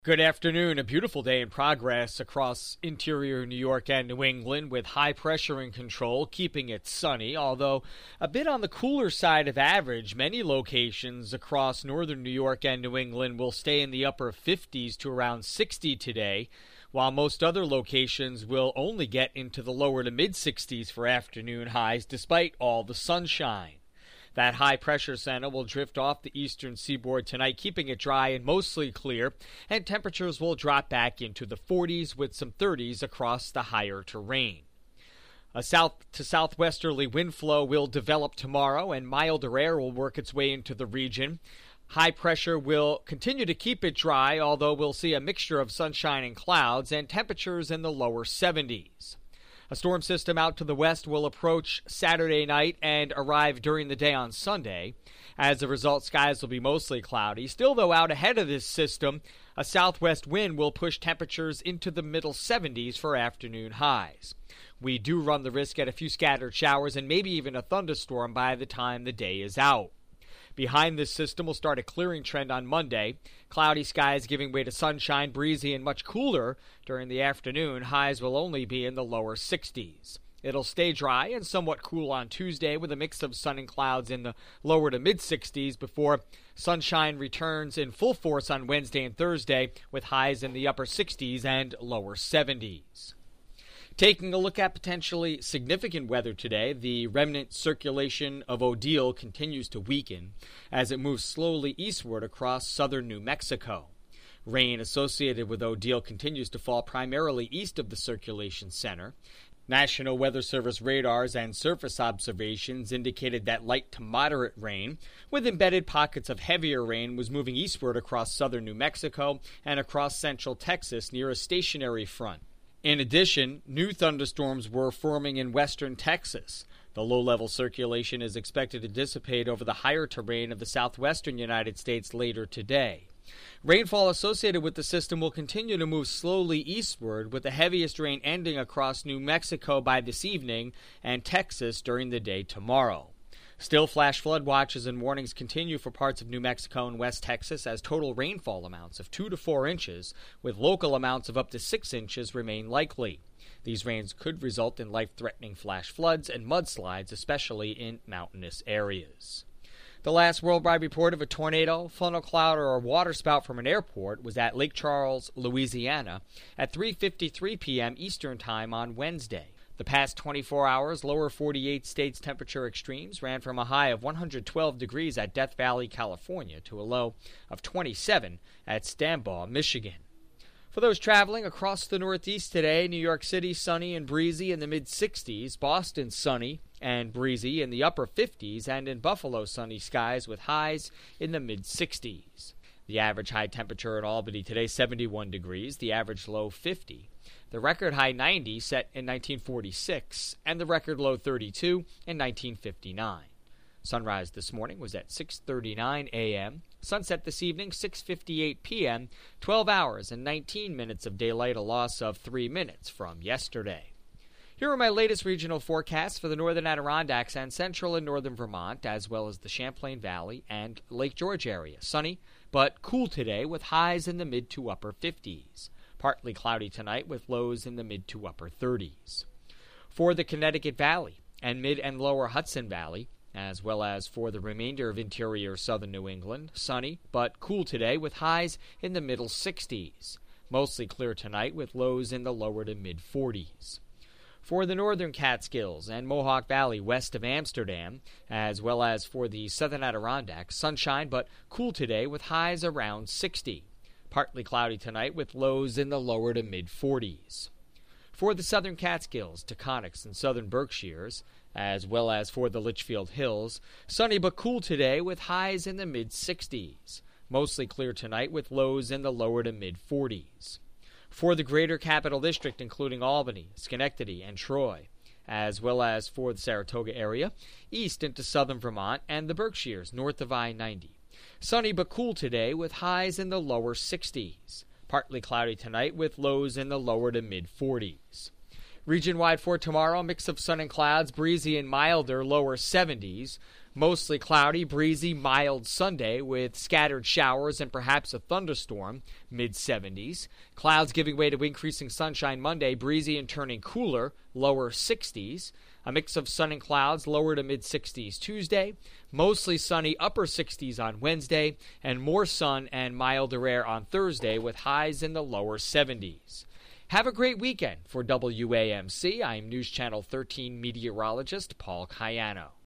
Good afternoon. A beautiful day in progress across interior New York and New England with high pressure in control, keeping it sunny, although a bit on the cooler side of average. Many locations across northern New York and New England will stay in the upper 50s to around 60 today, while most other locations will only get into the lower to mid 60s for afternoon highs despite all the sunshine. That high-pressure center will drift off the eastern seaboard tonight, keeping it dry and mostly clear, and temperatures will drop back into the 40s with some 30s across the higher terrain. A south to southwesterly wind flow will develop tomorrow, and milder air will work its way into the region. High pressure will continue to keep it dry, although we'll see a mixture of sunshine and clouds, and temperatures in the lower 70s. A storm system out to the west will approach Saturday night and arrive during the day on Sunday. As a result, skies will be mostly cloudy. Still, though, out ahead of this system, a southwest wind will push temperatures into the middle 70s for afternoon highs. We do run the risk at a few scattered showers and maybe even a thunderstorm by the time the day is out. Behind this system will start a clearing trend on Monday. Cloudy skies giving way to sunshine, breezy, and much cooler during the afternoon. Highs will only be in the lower 60s. It'll stay dry and somewhat cool on Tuesday with a mix of sun and clouds in the lower to mid 60s before sunshine returns in full force on Wednesday and Thursday with highs in the upper 60s and lower 70s. Taking a look at potentially significant weather today, the remnant circulation of Odile continues to weaken as it moves slowly eastward across southern New Mexico. Rain associated with Odile continues to fall primarily east of the circulation center. National Weather Service radars and surface observations indicated that light to moderate rain, with embedded pockets of heavier rain, was moving eastward across southern New Mexico and across central Texas near a stationary front. In addition, new thunderstorms were forming in western Texas. The low-level circulation is expected to dissipate over the higher terrain of the southwestern United States later today. Rainfall associated with the system will continue to move slowly eastward, with the heaviest rain ending across New Mexico by this evening and Texas during the day tomorrow. Still, flash flood watches and warnings continue for parts of New Mexico and West Texas as total rainfall amounts of 2 to 4 inches, with local amounts of up to 6 inches, remain likely. These rains could result in life-threatening flash floods and mudslides, especially in mountainous areas. The last worldwide report of a tornado, funnel cloud, or a waterspout from an airport was at Lake Charles, Louisiana, at 3:53 p.m. Eastern Time on Wednesday. The past 24 hours, lower 48 states temperature extremes ran from a high of 112 degrees at Death Valley, California, to a low of 27 at Stambaugh, Michigan. For those traveling across the Northeast today, New York City sunny and breezy in the mid-60s, Boston sunny and breezy in the upper 50s, and in Buffalo sunny skies with highs in the mid-60s. The average high temperature in Albany today, 71 degrees, the average low 50. The record high 90 set in 1946, and the record low 32 in 1959. Sunrise this morning was at 6:39 a.m. Sunset this evening, 6:58 p.m., 12 hours and 19 minutes of daylight, a loss of 3 minutes from yesterday. Here are my latest regional forecasts for the northern Adirondacks and central and northern Vermont, as well as the Champlain Valley and Lake George area. Sunny, but cool today with highs in the mid to upper 50s. Partly cloudy tonight with lows in the mid to upper 30s. For the Connecticut Valley and mid and lower Hudson Valley, as well as for the remainder of interior southern New England, sunny but cool today with highs in the middle 60s. Mostly clear tonight with lows in the lower to mid 40s. For the northern Catskills and Mohawk Valley west of Amsterdam, as well as for the southern Adirondacks, sunshine but cool today with highs around 60. Partly cloudy tonight with lows in the lower to mid 40s. For the southern Catskills, Taconics, and southern Berkshires, as well as for the Litchfield Hills, sunny but cool today with highs in the mid 60s. Mostly clear tonight with lows in the lower to mid 40s. For the greater Capital District, including Albany, Schenectady, and Troy, as well as for the Saratoga area, east into southern Vermont, and the Berkshires north of I-90. Sunny but cool today with highs in the lower 60s. Partly cloudy tonight with lows in the lower to mid 40s. Region-wide for tomorrow, mix of sun and clouds, breezy and milder, lower 70s. Mostly cloudy, breezy, mild Sunday with scattered showers and perhaps a thunderstorm, mid-70s. Clouds giving way to increasing sunshine Monday, breezy and turning cooler, lower 60s. A mix of sun and clouds, lower to mid-60s Tuesday. Mostly sunny, upper 60s on Wednesday. And more sun and milder air on Thursday with highs in the lower 70s. Have a great weekend. For WAMC, I'm News Channel 13 meteorologist Paul Cayano.